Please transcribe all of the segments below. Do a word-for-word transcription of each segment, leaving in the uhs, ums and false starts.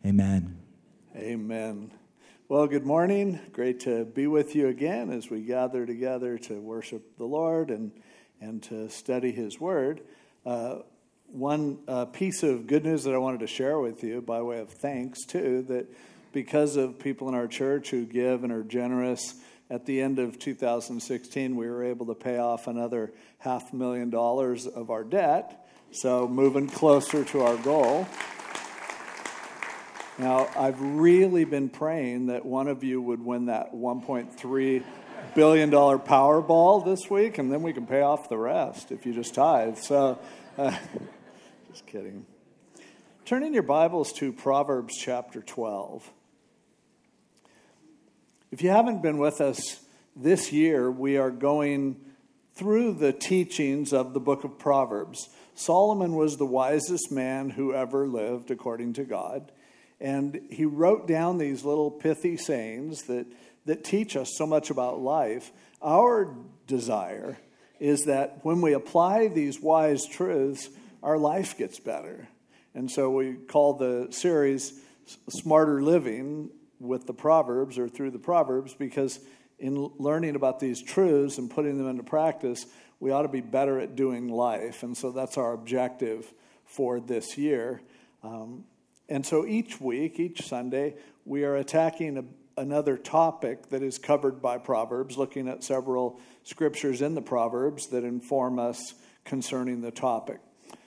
Amen. Amen. Well, good morning. Great to be with you again as we gather together to worship the Lord and, and to study His Word. Uh, one uh, piece of good news that I wanted to share with you by way of thanks, too, that because of people in our church who give and are generous, at the end of two thousand sixteen, we were able to pay off another half million dollars of our debt, so moving closer to our goal. Now, I've really been praying that one of you would win that one point three billion dollars Powerball this week, and then we can pay off the rest if you just tithe. So, uh, just kidding. Turn in your Bibles to Proverbs chapter twelve. If you haven't been with us this year, we are going through the teachings of the book of Proverbs. Solomon was the wisest man who ever lived, according to God. And he wrote down these little pithy sayings that, that teach us so much about life. Our desire is that when we apply these wise truths, our life gets better. And so we call the series Smarter Living with the Proverbs, or through the Proverbs, because in learning about these truths and putting them into practice, we ought to be better at doing life. And so that's our objective for this year. Um, And so each week, each Sunday, we are attacking a, another topic that is covered by Proverbs, looking at several scriptures in the Proverbs that inform us concerning the topic.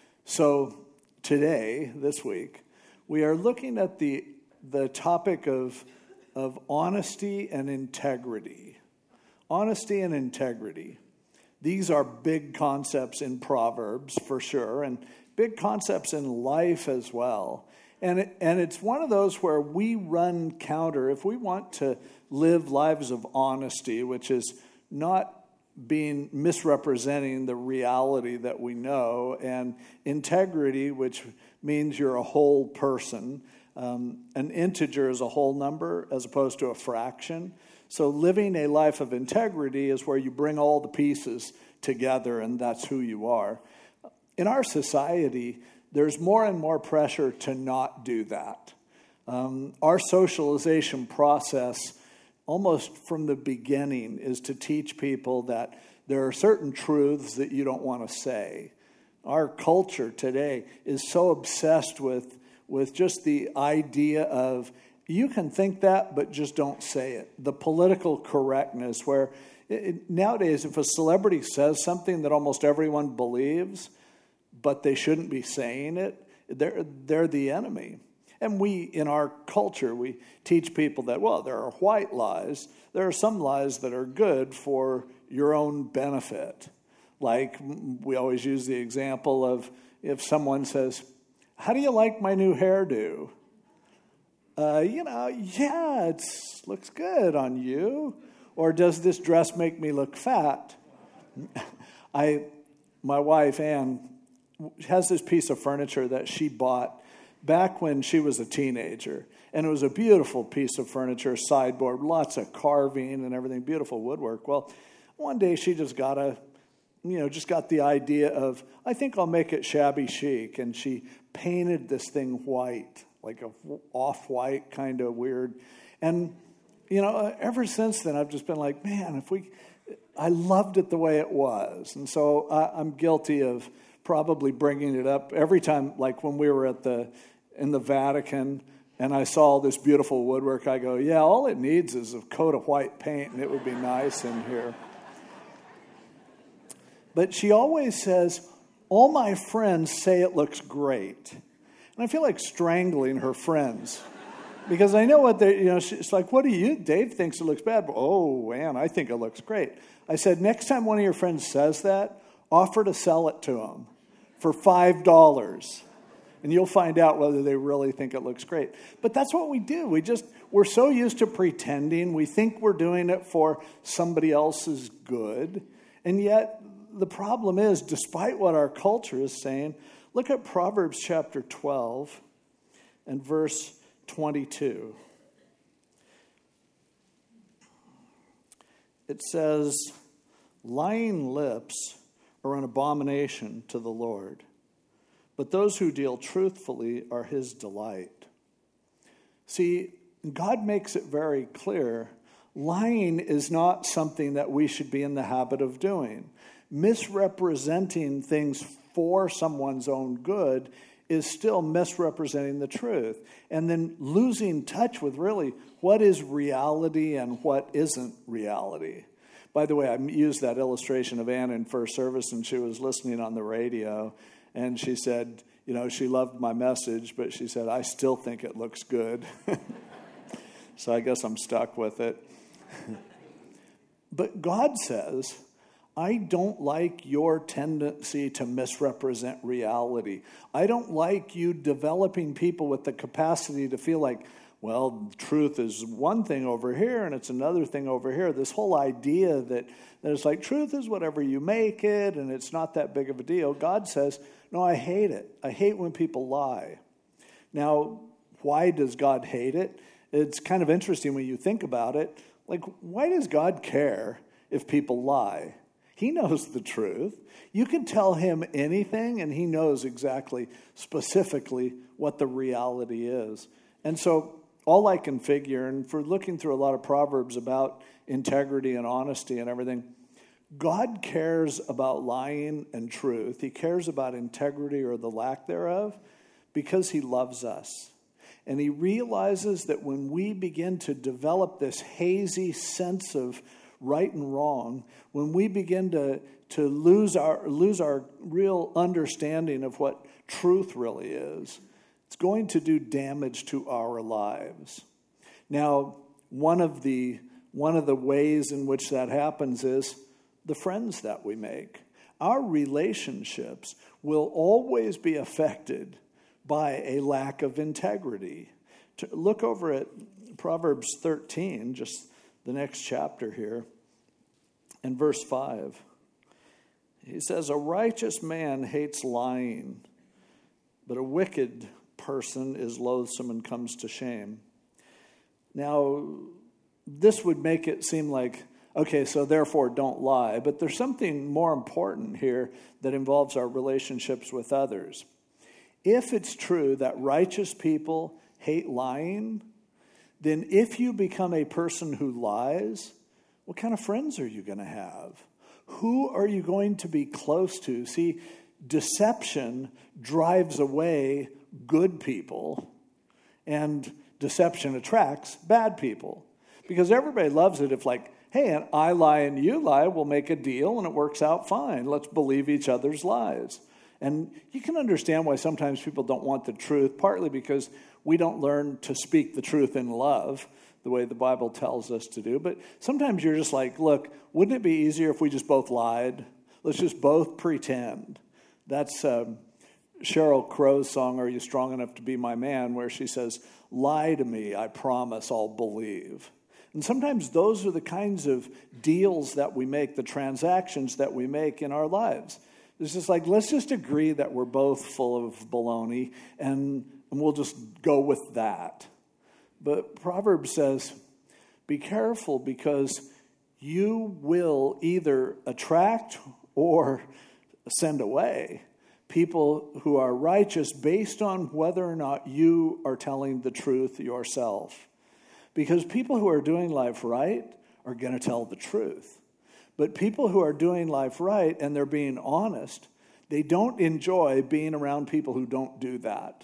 So today, this week, we are looking at the, the topic of, of honesty and integrity. Honesty and integrity. These are big concepts in Proverbs, for sure, and big concepts in life as well. And it, and it's one of those where we run counter. If we want to live lives of honesty, which is not being misrepresenting the reality that we know, and integrity, which means you're a whole person. Um, an integer is a whole number as opposed to a fraction. So living a life of integrity is where you bring all the pieces together, and that's who you are. In our society, there's more and more pressure to not do that. Um, our socialization process, almost from the beginning, is to teach people that there are certain truths that you don't want to say. Our culture today is so obsessed with, with just the idea of, you can think that, but just don't say it. The political correctness, where it, nowadays, if a celebrity says something that almost everyone believes, but they shouldn't be saying it, they're, they're the enemy. And we, in our culture, we teach people that, well, there are white lies. There are some lies that are good for your own benefit. Like, we always use the example of if someone says, how do you like my new hairdo? Uh, you know, yeah, it looks good on you. Or does this dress make me look fat? I, my wife, Ann, has this piece of furniture that she bought back when she was a teenager. And it was a beautiful piece of furniture, sideboard, lots of carving and everything, beautiful woodwork. Well, one day she just got a, you know, just got the idea of, I think I'll make it shabby chic. And she painted this thing white, like a off-white kind of weird. And, you know, ever since then, I've just been like, man, if we, I loved it the way it was. And so I, I'm guilty of probably bringing it up every time, like when we were at the in the Vatican and I saw this beautiful woodwork, I go, yeah, all it needs is a coat of white paint and it would be nice in here. But she always says, all my friends say it looks great. And I feel like strangling her friends. Because I know what they, you know, it's like, what do you, Dave thinks it looks bad. But, oh, man, I think it looks great. I said, next time one of your friends says that, offer to sell it to them for five dollars. And you'll find out whether they really think it looks great. But that's what we do. We just, we're so used to pretending. We think we're doing it for somebody else's good. And yet, the problem is, despite what our culture is saying, look at Proverbs chapter twelve and verse twenty-two. It says, lying lips are an abomination to the Lord, but those who deal truthfully are his delight. See, God makes it very clear. Lying is not something that we should be in the habit of doing. Misrepresenting things for someone's own good is still misrepresenting the truth. And then losing touch with really what is reality and what isn't reality. By the way, I used that illustration of Ann in first service, and she was listening on the radio, and she said, you know, she loved my message, but she said, I still think it looks good. So I guess I'm stuck with it. But God says, I don't like your tendency to misrepresent reality. I don't like you developing people with the capacity to feel like, well, truth is one thing over here and it's another thing over here. This whole idea that, that it's like truth is whatever you make it and it's not that big of a deal. God says, no, I hate it. I hate when people lie. Now, why does God hate it? It's kind of interesting when you think about it. Like, why does God care if people lie? He knows the truth. You can tell him anything, and he knows exactly, specifically, what the reality is. And so all I can figure, and for looking through a lot of Proverbs about integrity and honesty and everything, God cares about lying and truth. He cares about integrity or the lack thereof because he loves us. And he realizes that when we begin to develop this hazy sense of right and wrong, when we begin to, to lose our lose our real understanding of what truth really is, it's going to do damage to our lives. Now, one of the one of the ways in which that happens is the friends that we make. Our relationships will always be affected by a lack of integrity. To look over at Proverbs thirteen, just the next chapter here, in verse five. He says, a righteous man hates lying, but a wicked person is loathsome and comes to shame. Now, this would make it seem like, okay, so therefore don't lie. But there's something more important here that involves our relationships with others. If it's true that righteous people hate lying, then if you become a person who lies, what kind of friends are you going to have? Who are you going to be close to? See, deception drives away good people, and deception attracts bad people. Because everybody loves it if, like, hey, and I lie and you lie, we'll make a deal and it works out fine. Let's believe each other's lies. And you can understand why sometimes people don't want the truth, partly because we don't learn to speak the truth in love the way the Bible tells us to do. But sometimes you're just like, look, wouldn't it be easier if we just both lied? Let's just both pretend. That's um, Sheryl Crow's song, Are You Strong Enough to Be My Man, where she says, lie to me, I promise I'll believe. And sometimes those are the kinds of deals that we make, the transactions that we make in our lives. It's just like, let's just agree that we're both full of baloney, and, and we'll just go with that. But Proverbs says, be careful, because you will either attract or send away people who are righteous based on whether or not you are telling the truth yourself. Because people who are doing life right are going to tell the truth. But people who are doing life right and they're being honest, they don't enjoy being around people who don't do that.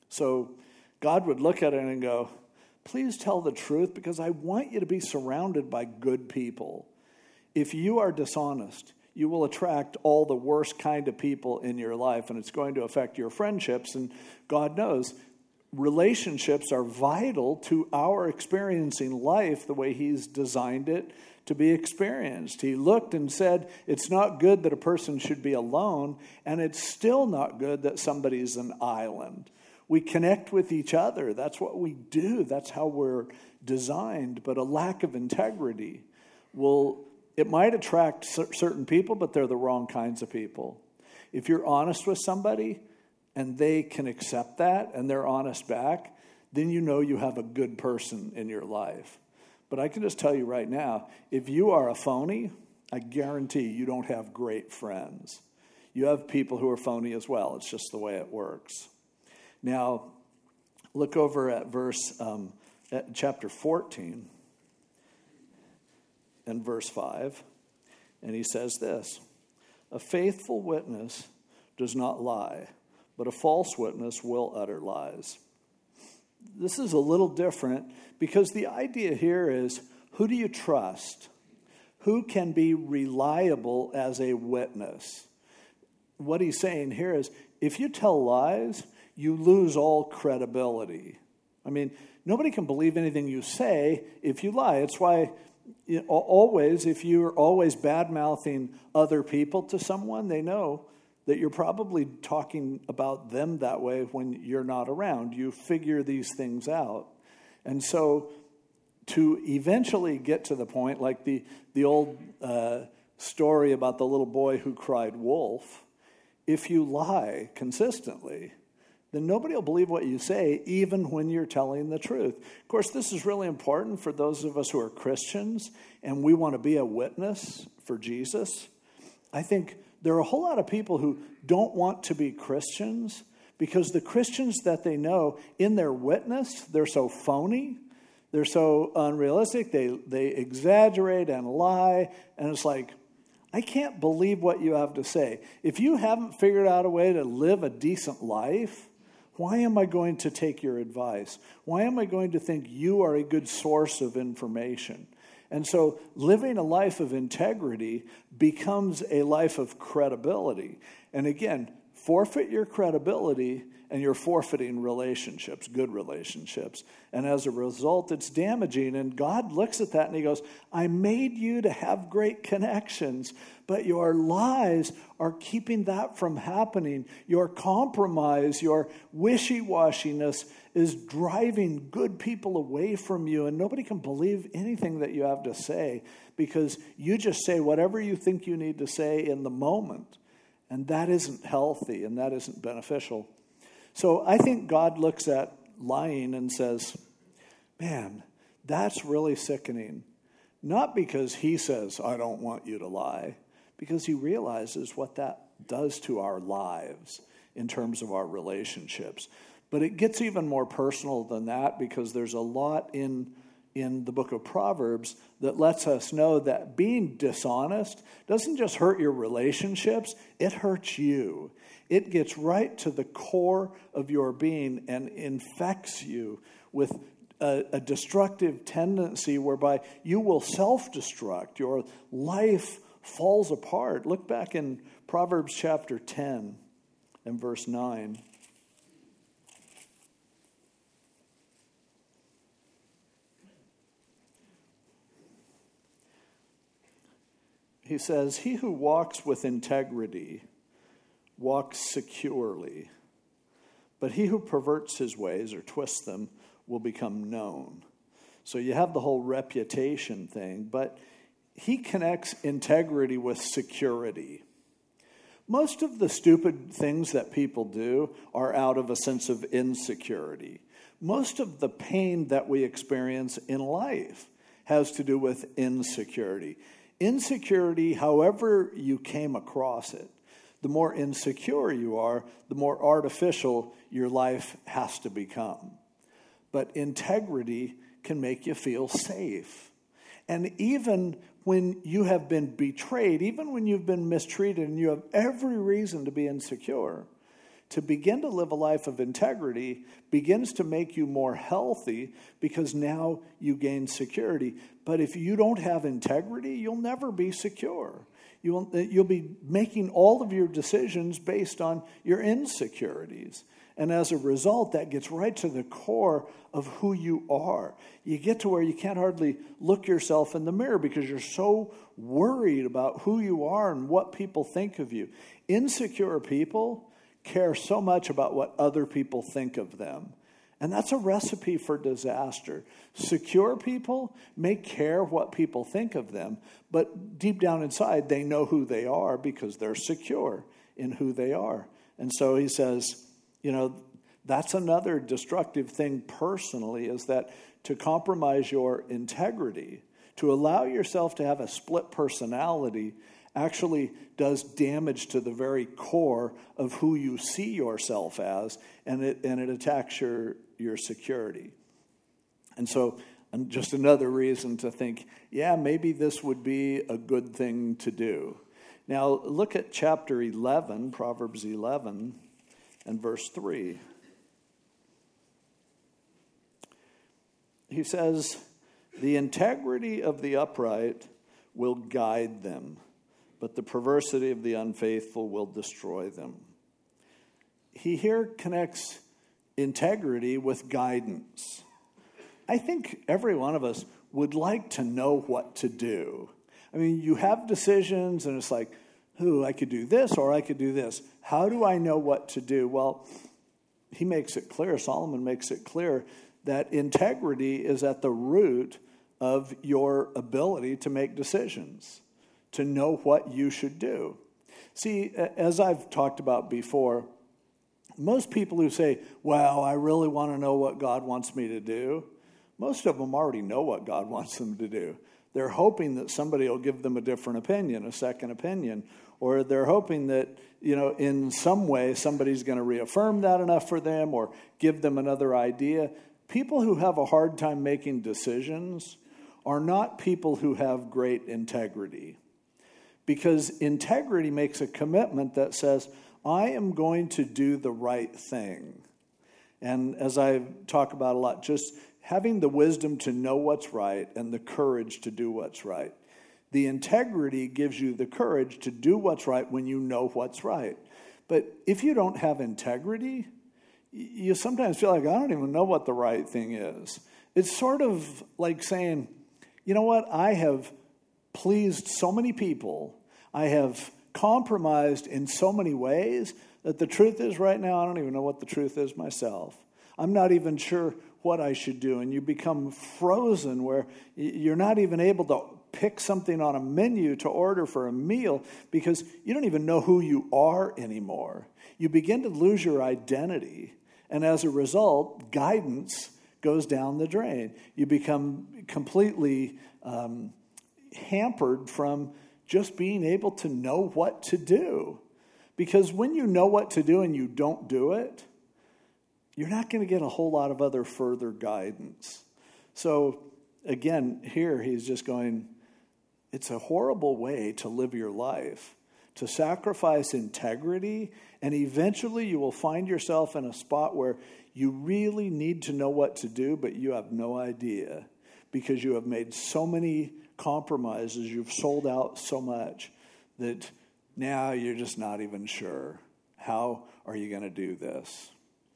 So God would look at it and go, please tell the truth, because I want you to be surrounded by good people. If you are dishonest, you will attract all the worst kind of people in your life, and it's going to affect your friendships. And God knows relationships are vital to our experiencing life the way he's designed it to be experienced. He looked and said, it's not good that a person should be alone, and it's still not good that somebody's an island. We connect with each other. That's what we do. That's how we're designed. But a lack of integrity will, it might attract certain people, but they're the wrong kinds of people. If you're honest with somebody and they can accept that and they're honest back, then you know you have a good person in your life. But I can just tell you right now, if you are a phony, I guarantee you don't have great friends. You have people who are phony as well. It's just the way it works. Now, Look over at verse, um, at chapter fourteen and verse five. And he says this, a faithful witness does not lie, but a false witness will utter lies. This is a little different because the idea here is, who do you trust? Who can be reliable as a witness? What he's saying here is, if you tell lies, you lose all credibility. I mean, nobody can believe anything you say if you lie. It's why you know, always, if you're always bad-mouthing other people to someone, they know that you're probably talking about them that way when you're not around. You figure these things out. And so to eventually get to the point, like the, the old uh, story about the little boy who cried wolf, if you lie consistently, then nobody will believe what you say, even when you're telling the truth. Of course, this is really important for those of us who are Christians, and we want to be a witness for Jesus. I think there are a whole lot of people who don't want to be Christians because the Christians that they know, in their witness, they're so phony, they're so unrealistic, they, they exaggerate and lie, and it's like, I can't believe what you have to say. If you haven't figured out a way to live a decent life, why am I going to take your advice? Why am I going to think you are a good source of information? And so living a life of integrity becomes a life of credibility. And again, forfeit your credibility and you're forfeiting relationships, good relationships. And as a result, it's damaging. And God looks at that and he goes, I made you to have great connections, but your lies are keeping that from happening. Your compromise, your wishy-washiness is driving good people away from you. And nobody can believe anything that you have to say because you just say whatever you think you need to say in the moment. And that isn't healthy and that isn't beneficial. So I think God looks at lying and says, man, that's really sickening. Not because he says, I don't want you to lie, because he realizes what that does to our lives in terms of our relationships. But it gets even more personal than that because there's a lot in, in the book of Proverbs that lets us know that being dishonest doesn't just hurt your relationships, it hurts you. It gets right to the core of your being and infects you with a, a destructive tendency whereby you will self-destruct. Your life falls apart. Look back in Proverbs chapter ten and verse nine. He says, he who walks with integrity walks securely, but he who perverts his ways or twists them will become known. So you have the whole reputation thing, but he connects integrity with security. Most of the stupid things that people do are out of a sense of insecurity. Most of the pain that we experience in life has to do with insecurity. Insecurity, however you came across it, the more insecure you are, the more artificial your life has to become. But integrity can make you feel safe. And even when you have been betrayed, even when you've been mistreated and you have every reason to be insecure, to begin to live a life of integrity begins to make you more healthy because now you gain security. But if you don't have integrity, you'll never be secure. You'll, you'll be making all of your decisions based on your insecurities. And as a result, that gets right to the core of who you are. You get to where you can't hardly look yourself in the mirror because you're so worried about who you are and what people think of you. Insecure people care so much about what other people think of them. And that's a recipe for disaster. Secure people may care what people think of them, but deep down inside, they know who they are because they're secure in who they are. And so he says, you know, that's another destructive thing personally, is that to compromise your integrity, to allow yourself to have a split personality actually does damage to the very core of who you see yourself as, and it and it attacks your your security. And so, and just another reason to think, yeah, maybe this would be a good thing to do. Now, look at chapter eleven, Proverbs eleven, and verse three. He says, "The integrity of the upright will guide them, but the perversity of the unfaithful will destroy them." He here connects integrity with guidance. I think every one of us would like to know what to do. I mean, you have decisions, and it's like, ooh, I could do this or I could do this. How do I know what to do? Well, he makes it clear, Solomon makes it clear, that integrity is at the root of your ability to make decisions, to know what you should do. See, as I've talked about before, most people who say, well, I really want to know what God wants me to do, most of them already know what God wants them to do. They're hoping that somebody will give them a different opinion, a second opinion, or they're hoping that, you know, in some way somebody's going to reaffirm that enough for them or give them another idea. People who have a hard time making decisions are not people who have great integrity, because integrity makes a commitment that says, I am going to do the right thing. And as I talk about a lot, just having the wisdom to know what's right and the courage to do what's right. The integrity gives you the courage to do what's right when you know what's right. But if you don't have integrity, you sometimes feel like, I don't even know what the right thing is. It's sort of like saying, you know what, I have pleased so many people, I have compromised in so many ways, that the truth is right now, I don't even know what the truth is myself. I'm not even sure what I should do. And you become frozen where you're not even able to pick something on a menu to order for a meal because you don't even know who you are anymore. You begin to lose your identity. And as a result, guidance goes down the drain. You become completely um, hampered from just being able to know what to do. Because when you know what to do and you don't do it, you're not going to get a whole lot of other further guidance. So again, here he's just going, it's a horrible way to live your life, to sacrifice integrity, and eventually you will find yourself in a spot where you really need to know what to do, but you have no idea because you have made so many compromises, you've sold out so much that now you're just not even sure. How are you going to do this?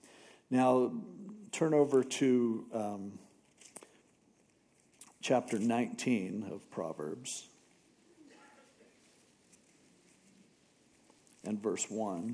Now, turn over to um, chapter nineteen of Proverbs and verse one.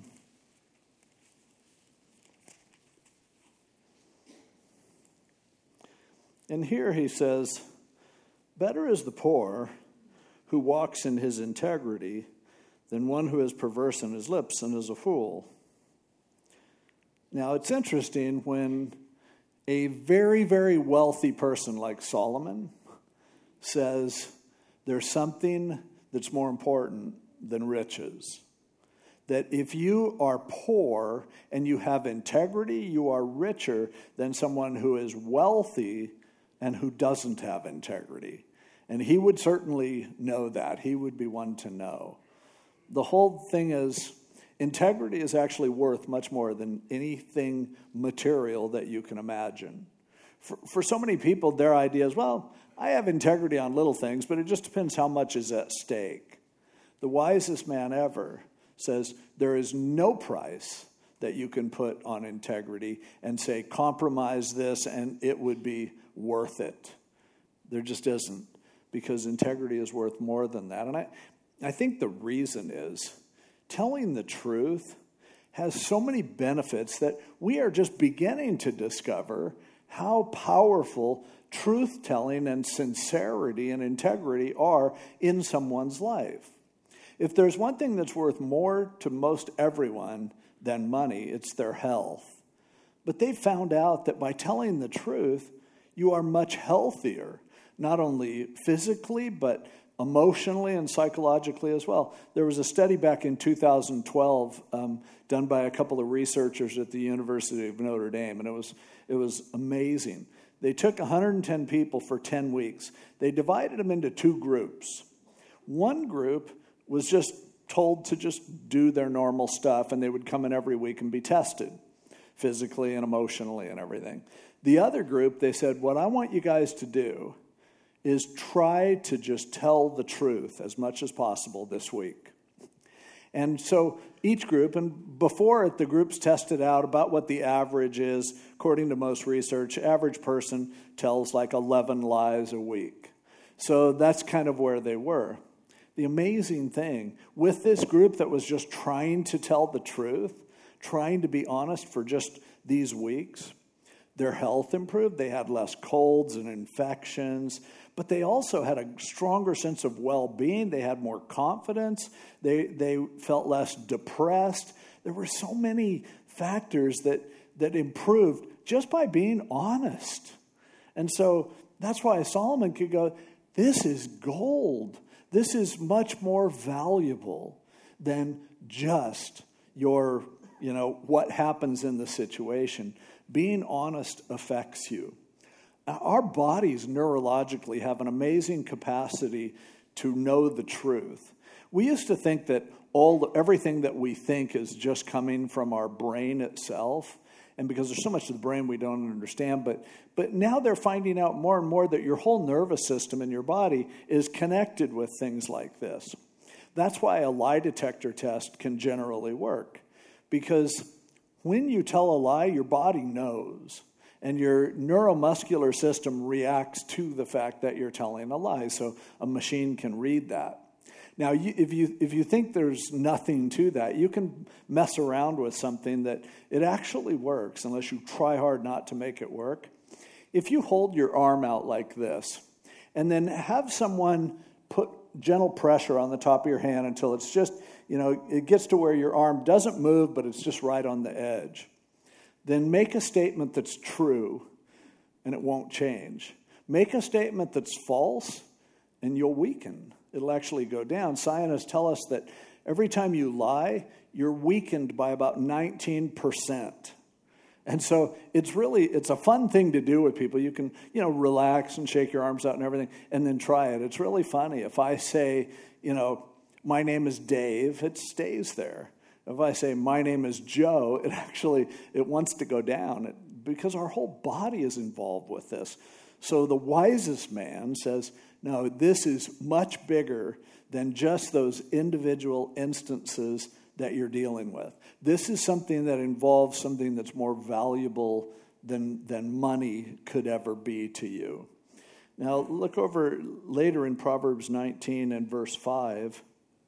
And here he says, better is the poor who walks in his integrity than one who is perverse in his lips and is a fool. Now, it's interesting when a very, very wealthy person like Solomon says there's something that's more important than riches. That if you are poor and you have integrity, you are richer than someone who is wealthy and who doesn't have integrity. And he would certainly know that. He would be one to know. The whole thing is, integrity is actually worth much more than anything material that you can imagine. For, for so many people, their idea is, well, I have integrity on little things, but it just depends how much is at stake. The wisest man ever says there is no price that you can put on integrity and say, compromise this and it would be worth it. There just isn't, because integrity is worth more than that. And I, I think the reason is telling the truth has so many benefits that we are just beginning to discover how powerful truth-telling and sincerity and integrity are in someone's life. If there's one thing that's worth more to most everyone than money, it's their health. But they found out that by telling the truth, you are much healthier, not only physically, but emotionally and psychologically as well. There was a study back in two thousand twelve um, done by a couple of researchers at the University of Notre Dame, and it was It was amazing. They took one hundred ten people for ten weeks. They divided them into two groups. One group was just told to just do their normal stuff, and they would come in every week and be tested physically and emotionally and everything. The other group, they said, what I want you guys to do is try to just tell the truth as much as possible this week. And so each group, and before it, the groups tested out about what the average is. According to most research, average person tells like eleven lies a week. So that's kind of where they were. The amazing thing, with this group that was just trying to tell the truth, trying to be honest for just these weeks, their health improved. They had less colds and infections, but they also had a stronger sense of well-being. They had more confidence. They they felt less depressed. There were so many factors that, that improved just by being honest. And so that's why Solomon could go, this is gold. This is much more valuable than just your, you know, what happens in the situation. Being honest affects you. Our bodies neurologically have an amazing capacity to know the truth. We used to think that all everything that we think is just coming from our brain itself, and because there's so much of the brain we don't understand, but but now they're finding out more and more that your whole nervous system in your body is connected with things like this. That's why a lie detector test can generally work, because when you tell a lie, your body knows. And your neuromuscular system reacts to the fact that you're telling a lie. So a machine can read that. Now, you, if you if you think there's nothing to that, you can mess around with something that it actually works unless you try hard not to make it work. If you hold your arm out like this and then have someone put gentle pressure on the top of your hand until it's just, you know, it gets to where your arm doesn't move, but it's just right on the edge. Then make a statement that's true, and it won't change. Make a statement that's false, and you'll weaken. It'll actually go down. Scientists tell us that every time you lie, you're weakened by about nineteen percent. And so it's really, it's a fun thing to do with people. You can, you know, relax and shake your arms out and everything, and then try it. It's really funny. If I say, you know, my name is Dave, it stays there. If I say, my name is Joe, it actually, it wants to go down because our whole body is involved with this. So the wisest man says, no, this is much bigger than just those individual instances that you're dealing with. This is something that involves something that's more valuable than, than money could ever be to you. Now, look over later in Proverbs nineteen and verse five.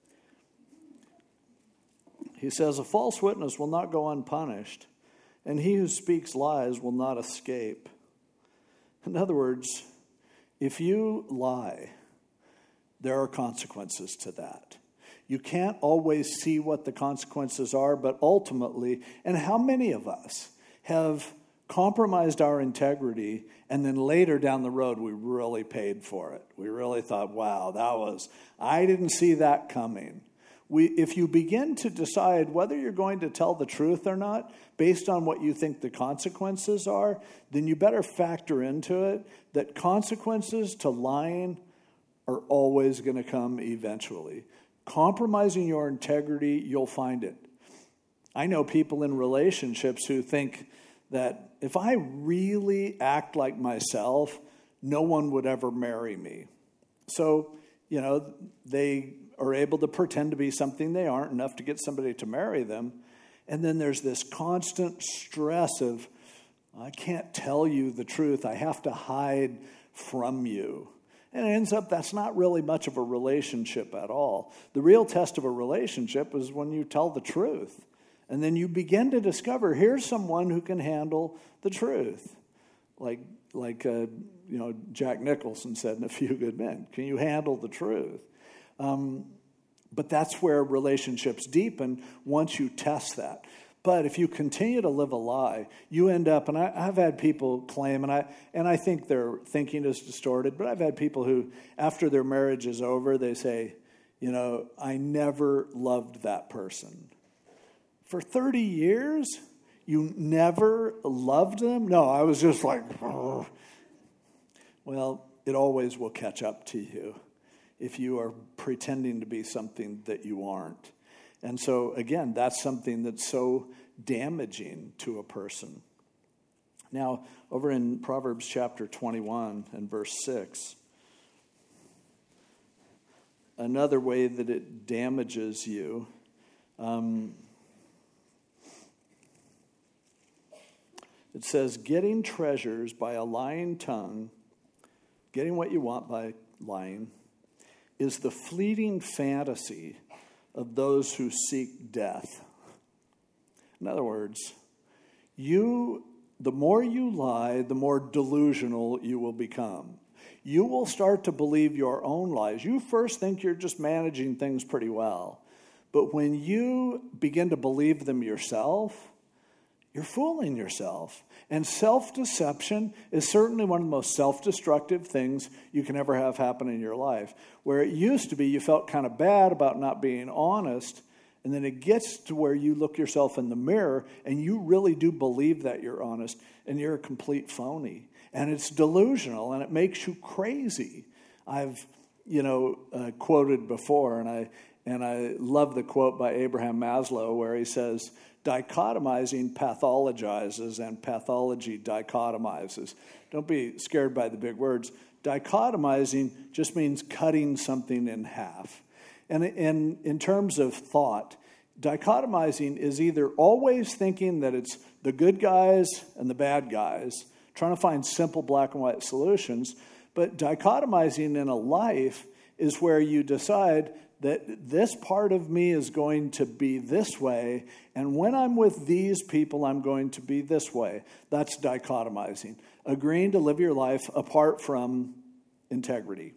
He says, a false witness will not go unpunished, and he who speaks lies will not escape. In other words, if you lie, there are consequences to that. You can't always see what the consequences are, but ultimately, and how many of us have compromised our integrity, and then later down the road, we really paid for it. We really thought, wow, that was, I didn't see that coming. We, if you begin to decide whether you're going to tell the truth or not based on what you think the consequences are, then you better factor into it that consequences to lying are always going to come eventually. Compromising your integrity, you'll find it. I know people in relationships who think that if I really act like myself, no one would ever marry me. So, you know, they are able to pretend to be something they aren't, enough to get somebody to marry them. And then there's this constant stress of, I can't tell you the truth. I have to hide from you. And it ends up that's not really much of a relationship at all. The real test of a relationship is when you tell the truth. And then you begin to discover, here's someone who can handle the truth. Like, like uh, you know, Jack Nicholson said in A Few Good Men, can you handle the truth? Um, but that's where relationships deepen once you test that. But if you continue to live a lie, you end up, and I, I've had people claim, and I and I think their thinking is distorted, but I've had people who, after their marriage is over, they say, you know, I never loved that person. For thirty years, You never loved them? No, I was just like, oh. Well, it always will catch up to you if you are pretending to be something that you aren't. And so, again, that's something that's so damaging to a person. Now, over in Proverbs chapter twenty-one and verse six, another way that it damages you, um, it says, getting treasures by a lying tongue, getting what you want by lying, is the fleeting fantasy of those who seek death. In other words, you, the more you lie, the more delusional you will become. You will start to believe your own lies. You first think you're just managing things pretty well. But when you begin to believe them yourself, you're fooling yourself. And self-deception is certainly one of the most self-destructive things you can ever have happen in your life. Where it used to be you felt kind of bad about not being honest, and then it gets to where you look yourself in the mirror and you really do believe that you're honest, and you're a complete phony. And it's delusional, and it makes you crazy. I've, you know, uh, quoted before, and I and I love the quote by Abraham Maslow where he says, dichotomizing pathologizes and pathology dichotomizes. Don't be scared by the big words. Dichotomizing just means cutting something in half. And in, in terms of thought, dichotomizing is either always thinking that it's the good guys and the bad guys, trying to find simple black and white solutions, but dichotomizing in a life is where you decide that this part of me is going to be this way, and when I'm with these people, I'm going to be this way. That's dichotomizing. Agreeing to live your life apart from integrity.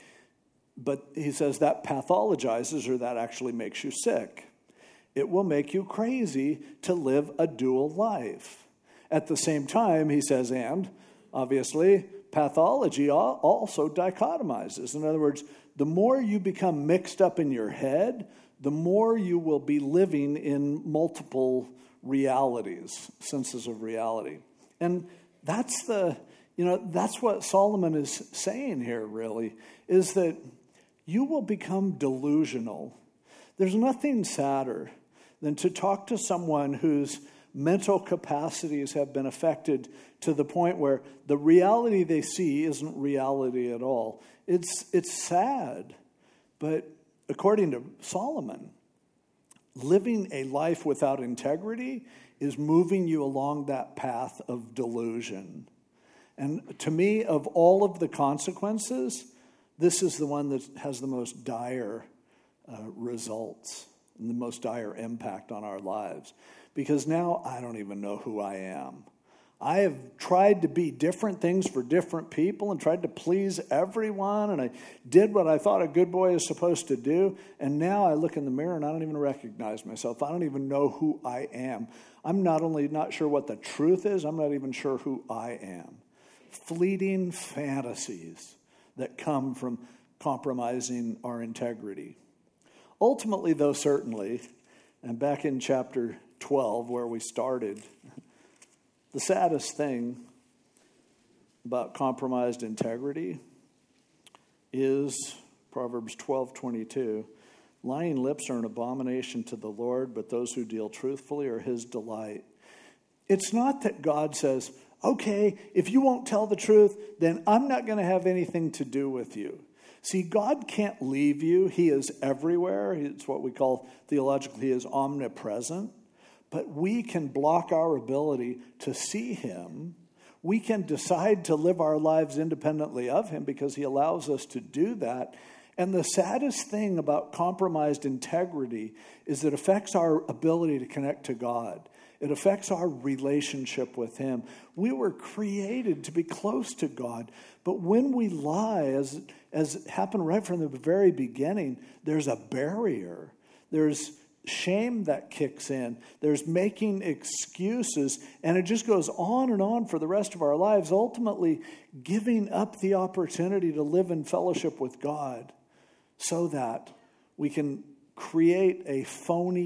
But he says that pathologizes, or that actually makes you sick. It will make you crazy to live a dual life. At the same time, he says, and obviously, pathology also dichotomizes. In other words, the more you become mixed up in your head, the more you will be living in multiple realities, senses of reality. And that's the, you know, that's what Solomon is saying here, really, is that you will become delusional. There's nothing sadder than to talk to someone whose mental capacities have been affected to the point where the reality they see isn't reality at all. It's it's sad, but according to Solomon, living a life without integrity is moving you along that path of delusion. And to me, of all of the consequences, this is the one that has the most dire uh, results and the most dire impact on our lives. Because now I don't even know who I am. I have tried to be different things for different people and tried to please everyone, and I did what I thought a good boy is supposed to do, and now I look in the mirror and I don't even recognize myself. I don't even know who I am. I'm not only not sure what the truth is, I'm not even sure who I am. Fleeting fantasies that come from compromising our integrity. Ultimately, though, certainly, and back in chapter twelve where we started, the saddest thing about compromised integrity is Proverbs twelve twenty-two. Lying lips are an abomination to the Lord, but those who deal truthfully are his delight. It's not that God says, okay, if you won't tell the truth, then I'm not going to have anything to do with you. See, God can't leave you. He is everywhere. It's what we call theologically, he is omnipresent. But we can block our ability to see him. We can decide to live our lives independently of him because he allows us to do that. And the saddest thing about compromised integrity is it affects our ability to connect to God. It affects our relationship with him. We were created to be close to God. But when we lie, as, as happened right from the very beginning, there's a barrier. There's shame that kicks in. There's making excuses, and it just goes on and on for the rest of our lives, ultimately giving up the opportunity to live in fellowship with God so that we can create a phony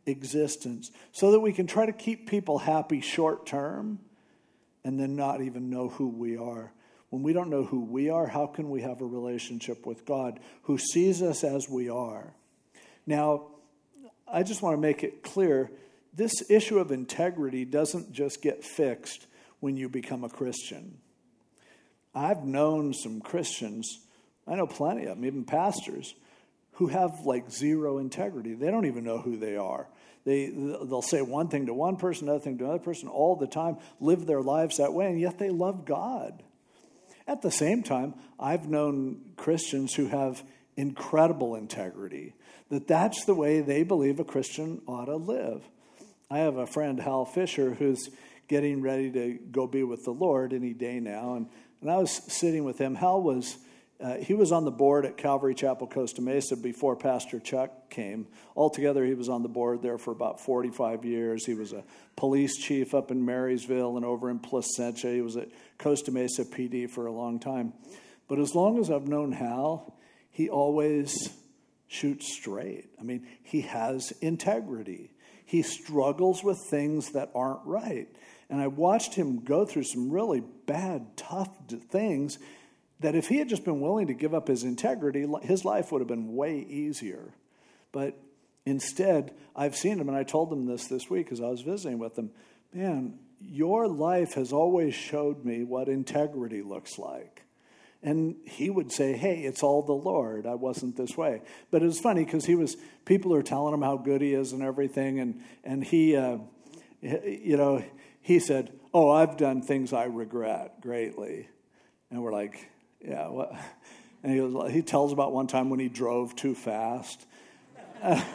existence so that we can try to keep people happy short term and then not even know who we are. When we don't know who we are, how can we have a relationship with God who sees us as we are? Now, I just want to make it clear, this issue of integrity doesn't just get fixed when you become a Christian. I've known some Christians, I know plenty of them, even pastors, who have like zero integrity. They don't even know who they are. They, they'll say one thing to one person, another thing to another person all the time, live their lives that way, and yet they love God. At the same time, I've known Christians who have incredible integrity, that that's the way they believe a Christian ought to live. I have a friend, Hal Fisher, who's getting ready to go be with the Lord any day now, and, and I was sitting with him. Hal was... Uh, he was on the board at Calvary Chapel, Costa Mesa before Pastor Chuck came. Altogether, he was on the board there for about forty-five years. He was a police chief up in Marysville and over in Placentia. He was at Costa Mesa P D for a long time. But as long as I've known Hal, he always shoots straight. I mean, he has integrity. He struggles with things that aren't right. And I watched him go through some really bad, tough things that if he had just been willing to give up his integrity, his life would have been way easier. But instead, I've seen him, and I told him this this week as I was visiting with him, man, your life has always showed me what integrity looks like. And he would say, hey, it's all the Lord. I wasn't this way. But it was funny because he was, people are telling him how good he is and everything, and, and he, uh, you know, he said, oh, I've done things I regret greatly. And we're like, yeah, what? And he was, he tells about one time when he drove too fast. Uh,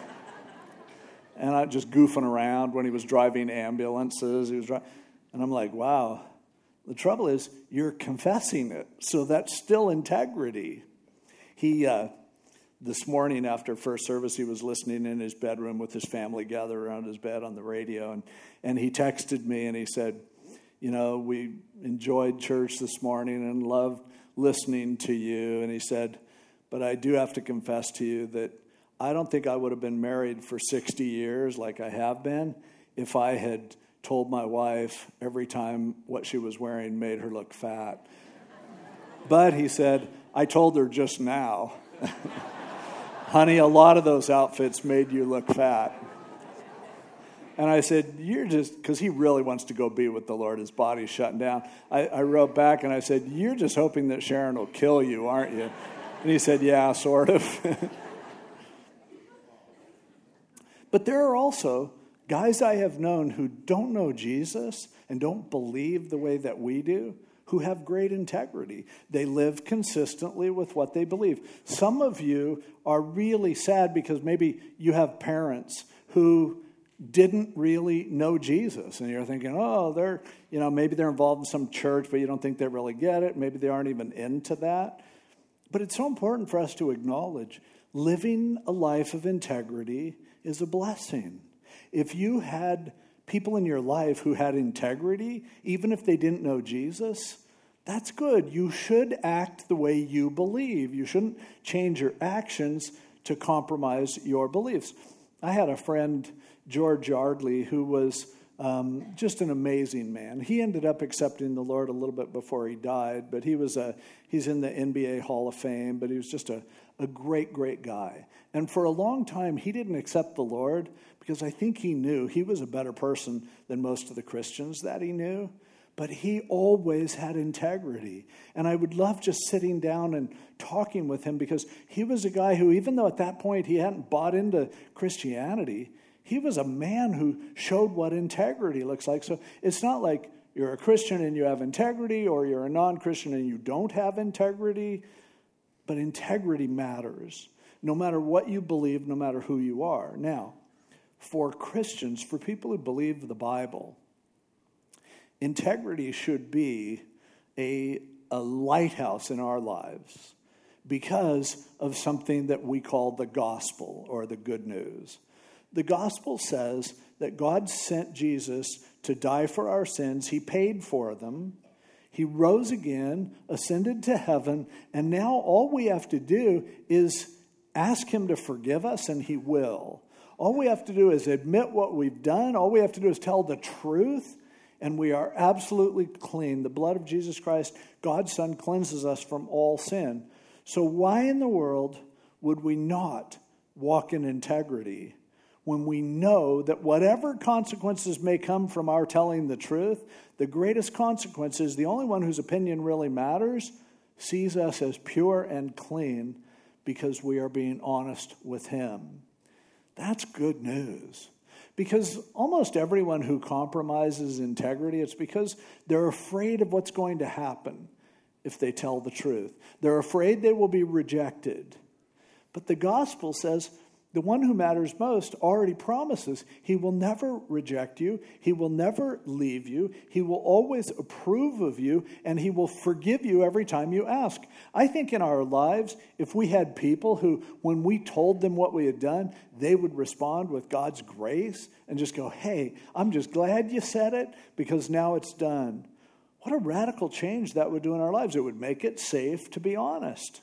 and I just goofing around when he was driving ambulances. He was driving, and I'm like, wow. The trouble is, you're confessing it, so that's still integrity. He, uh, this morning after first service, he was listening in his bedroom with his family gathered around his bed on the radio, and, and he texted me and he said, you know, we enjoyed church this morning and loved listening to you. And he said, but I do have to confess to you that I don't think I would have been married for sixty years like I have been if I had told my wife every time what she was wearing made her look fat. But he said, I told her just now, honey, a lot of those outfits made you look fat. And I said, you're just, because he really wants to go be with the Lord. His body's shutting down. I, I wrote back and I said, you're just hoping that Sharon will kill you, aren't you? And he said, yeah, sort of. But there are also guys I have known who don't know Jesus and don't believe the way that we do, who have great integrity. They live consistently with what they believe. Some of you are really sad because maybe you have parents who didn't really know Jesus. And you're thinking, oh, they're, you know, maybe they're involved in some church, but you don't think they really get it. Maybe they aren't even into that. But it's so important for us to acknowledge living a life of integrity is a blessing. If you had people in your life who had integrity, even if they didn't know Jesus, that's good. You should act the way you believe. You shouldn't change your actions to compromise your beliefs. I had a friend, George Yardley, who was um, just an amazing man. He ended up accepting the Lord a little bit before he died, but he was a he's in the N B A Hall of Fame, but he was just a, a great, great guy. And for a long time, he didn't accept the Lord because I think he knew he was a better person than most of the Christians that he knew. But he always had integrity. And I would love just sitting down and talking with him because he was a guy who, even though at that point he hadn't bought into Christianity, he was a man who showed what integrity looks like. So it's not like you're a Christian and you have integrity or you're a non-Christian and you don't have integrity. But integrity matters, no matter what you believe, no matter who you are. Now, for Christians, for people who believe the Bible, integrity should be a, a lighthouse in our lives because of something that we call the gospel or the good news. The gospel says that God sent Jesus to die for our sins. He paid for them. He rose again, ascended to heaven, and now all we have to do is ask him to forgive us, and he will. All we have to do is admit what we've done. All we have to do is tell the truth, and we are absolutely clean. The blood of Jesus Christ, God's Son, cleanses us from all sin. So why in the world would we not walk in integrity when we know that whatever consequences may come from our telling the truth, the greatest consequence is the only one whose opinion really matters sees us as pure and clean because we are being honest with him. That's good news. Because almost everyone who compromises integrity, it's because they're afraid of what's going to happen if they tell the truth. They're afraid they will be rejected. But the gospel says the one who matters most already promises he will never reject you. He will never leave you. He will always approve of you, and he will forgive you every time you ask. I think in our lives, if we had people who, when we told them what we had done, they would respond with God's grace and just go, hey, I'm just glad you said it because now it's done. What a radical change that would do in our lives. It would make it safe to be honest.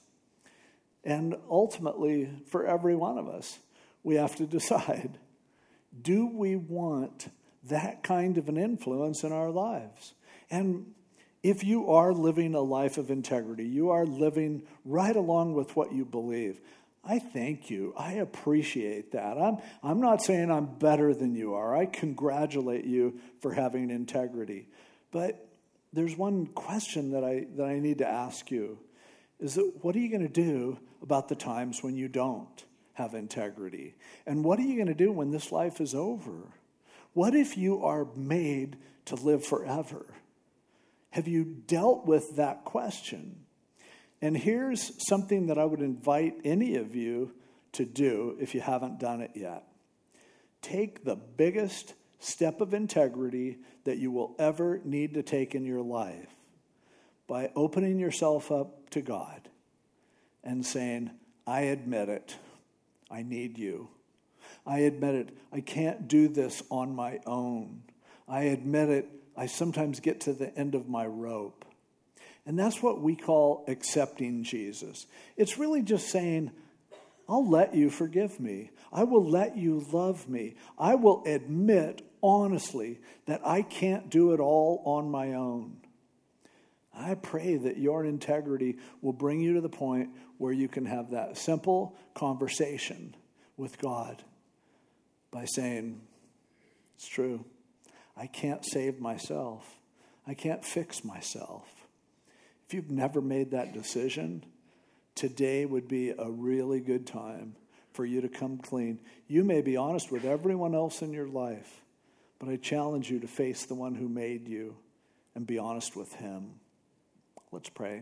And ultimately, for every one of us, we have to decide, do we want that kind of an influence in our lives? And if you are living a life of integrity, you are living right along with what you believe, I thank you. I appreciate that. I'm, I'm not saying I'm better than you are. I congratulate you for having integrity. But there's one question that I, that I need to ask you. Is that what are you going to do about the times when you don't have integrity? And what are you going to do when this life is over? What if you are made to live forever? Have you dealt with that question? And here's something that I would invite any of you to do if you haven't done it yet. Take the biggest step of integrity that you will ever need to take in your life by opening yourself up to God and saying, I admit it. I need you. I admit it. I can't do this on my own. I admit it. I sometimes get to the end of my rope. And that's what we call accepting Jesus. It's really just saying, I'll let you forgive me. I will let you love me. I will admit honestly that I can't do it all on my own. I pray that your integrity will bring you to the point where you can have that simple conversation with God by saying, it's true, I can't save myself. I can't fix myself. If you've never made that decision, today would be a really good time for you to come clean. You may be honest with everyone else in your life, but I challenge you to face the one who made you and be honest with him. Let's pray.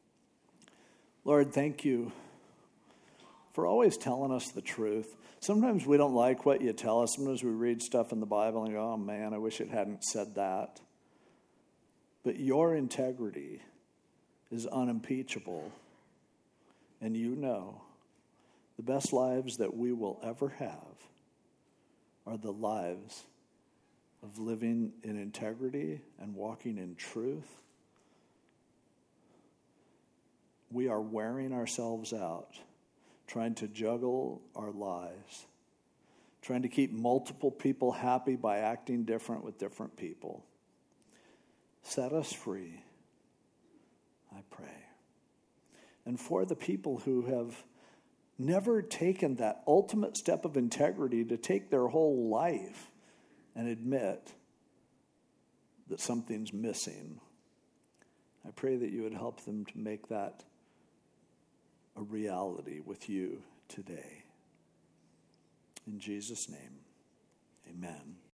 Lord, thank you for always telling us the truth. Sometimes we don't like what you tell us. Sometimes we read stuff in the Bible and go, oh man, I wish it hadn't said that. But your integrity is unimpeachable. And you know the best lives that we will ever have are the lives of living in integrity and walking in truth. We are wearing ourselves out, trying to juggle our lives, trying to keep multiple people happy by acting different with different people. Set us free, I pray. And for the people who have never taken that ultimate step of integrity to take their whole life and admit that something's missing, I pray that you would help them to make that a reality with you today. In Jesus' name, amen.